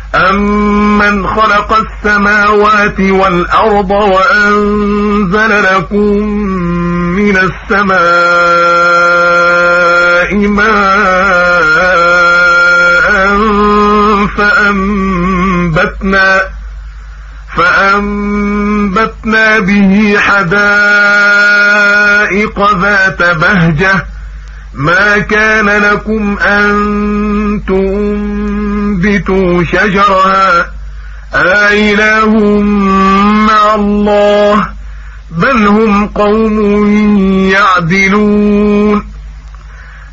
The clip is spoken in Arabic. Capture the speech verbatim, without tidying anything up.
أَمَّنْ خَلَقَ السَّمَاوَاتِ وَالْأَرْضَ وَأَنزَلَ لَكُم مِّنَ السَّمَاءِ مَاءً فَأَنبَتْنَا فَأَنبَتْنَا بِهِ حَدَائِقَ ذَاتَ بَهْجَةٍ مَا كَانَ لَكُمْ أَن تُنبِتُوا شَجَرَهَا أَإِلَٰهٌ مَّعَ اللَّهِ بَلْ هُمْ قَوْمٌ يَعْدِلُونَ